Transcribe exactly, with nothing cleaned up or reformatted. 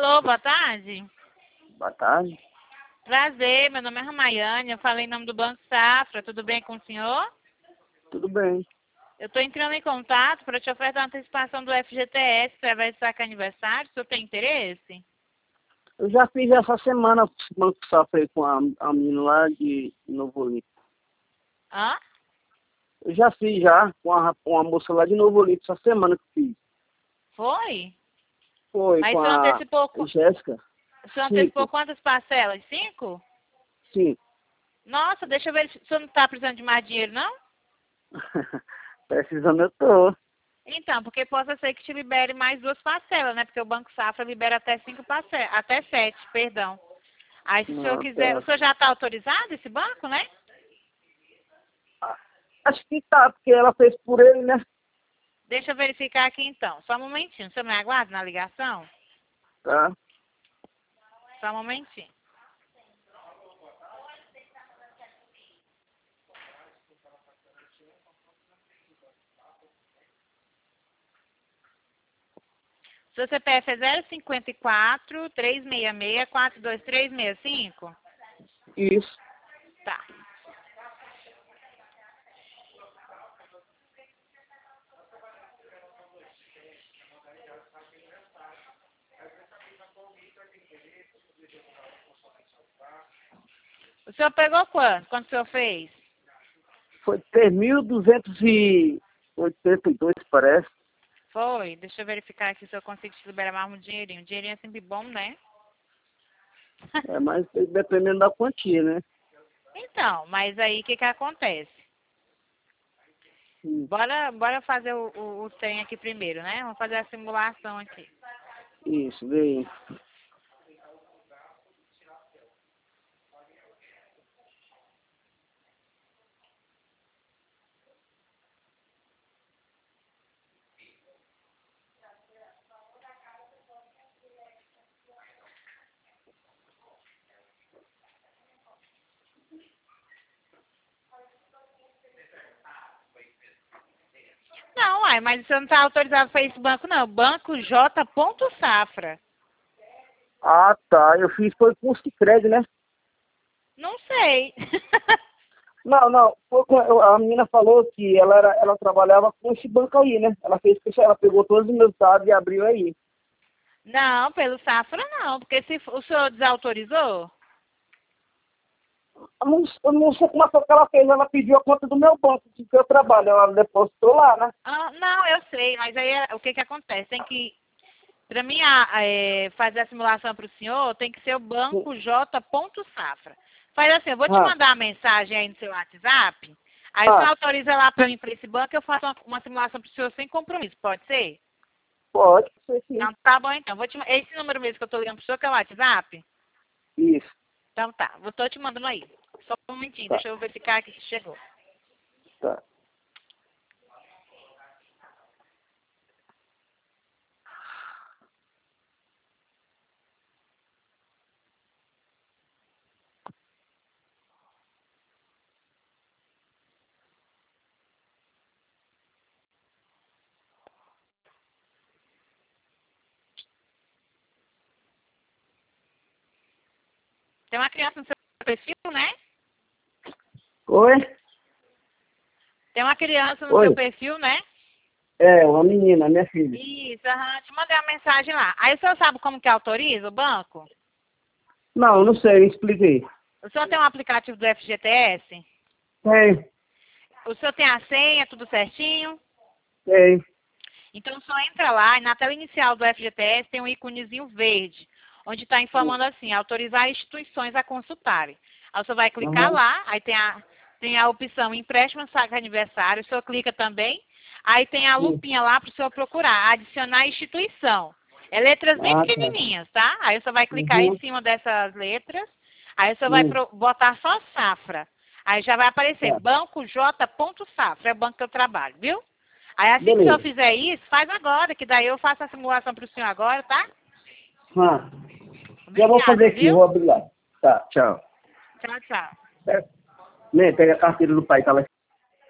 Alô, boa tarde. Boa tarde. Prazer, meu nome é Ramaiane, eu falei em nome do Banco Safra, tudo bem com o senhor? Tudo bem. Eu estou entrando em contato para te ofertar uma antecipação do F G T S através do saque aniversário, o senhor tem interesse? Eu já fiz essa semana o Banco Safra com a, a menina lá de Novo Olimpo. Hã? Eu já fiz já com a, com a moça lá de Novo Olimpo essa semana que fiz. Foi? Foi Mas com o senhor a antecipou, qu- Jéssica. o senhor Cinco. antecipou quantas parcelas? Cinco? Sim. Nossa, deixa eu ver se o senhor não está precisando de mais dinheiro, não? Precisando eu tô. Então, porque possa ser que te libere mais duas parcelas, né? Porque o Banco Safra libera até cinco parcelas, até sete, perdão. Aí se o senhor Não, quiser, tá. o senhor já está autorizado esse banco, né? Ah, acho que tá, porque ela fez por ele, né? Deixa eu verificar aqui então. Só um momentinho. O senhor me aguarda na ligação? Tá. Só um momentinho. Seu C P F é zero cinquenta e quatro, trezentos e sessenta e seis, quatro dois três seis cinco? Isso. Tá. O senhor pegou quanto? Quanto o senhor fez? Foi três mil duzentos e oitenta e dois, parece. Foi. Deixa eu verificar aqui se eu consigo te liberar mais um dinheirinho. Dinheirinho é sempre bom, né? É, mas dependendo da quantia, né? Então, mas aí o que que acontece? Hum. Bora, bora fazer o, o, o trem aqui primeiro, né? Vamos fazer a simulação aqui. Isso, vê aí. Não, uai, mas você não está autorizado para esse banco, não. Banco J. Safra. Ah, tá. Eu fiz foi com o Sicredi, né? Não sei. Não, não. Foi com, eu- a menina falou que ela, era, ela trabalhava com esse banco aí, né? Ela fez que ela pegou todos os meus dados e abriu aí. Não, pelo Safra não, porque se o senhor desautorizou? Eu não, eu não sei como foi que ela fez. Ela pediu a conta do meu banco, que eu trabalho. Ela depositou lá, né? Ah, não, eu sei, mas aí é- o que que acontece? Tem que, para mim a- é, fazer a simulação para o senhor, tem que ser o banco J. Safra. Faz assim, eu vou te Ah, mandar a mensagem aí no seu WhatsApp, aí o senhor ah, autoriza lá para mim, para esse banco, eu faço uma, uma simulação para o senhor sem compromisso, pode ser? pode ser sim. Então, tá bom então. Vou te, ma- esse número mesmo que eu tô ligando pro senhor, que é o WhatsApp? Isso. Então tá, vou tô te mandando aí. Só um momentinho, Tá, deixa eu verificar aqui se chegou. tá. Tem uma criança no seu perfil, né? Oi? Tem uma criança no seu Oi? perfil, né? É, uma menina, minha filha. Isso, aham. Te mandei uma mensagem lá. Aí o senhor sabe como que autoriza o banco? Não, não sei, expliquei. O senhor tem um aplicativo do F G T S? Tem, O senhor tem a senha, tudo certinho? tem. Então só entra lá e na tela inicial do F G T S tem um íconezinho verde, onde está informando assim, autorizar instituições a consultarem. Aí você vai clicar Aham. lá, aí tem a, tem a opção empréstimo saque aniversário, o senhor clica também, aí tem a Sim. lupinha lá para o senhor procurar, adicionar instituição. É letras bem Ah, tá. pequenininhas, tá? Aí você vai clicar em Uhum. cima dessas letras, aí você vai Hum, pro- botar só Safra. Aí já vai aparecer tá. Banco J. Safra, é o banco que eu trabalho, viu? Aí assim que o senhor Beleza. fizer isso, faz agora, que daí eu faço a simulação para o senhor agora, tá? Ah, já vou fazer Obrigada, aqui, viu? vou abrir lá. Tá, tchau. Tchau, tchau. É. Né, pega a carteira do pai, tá lá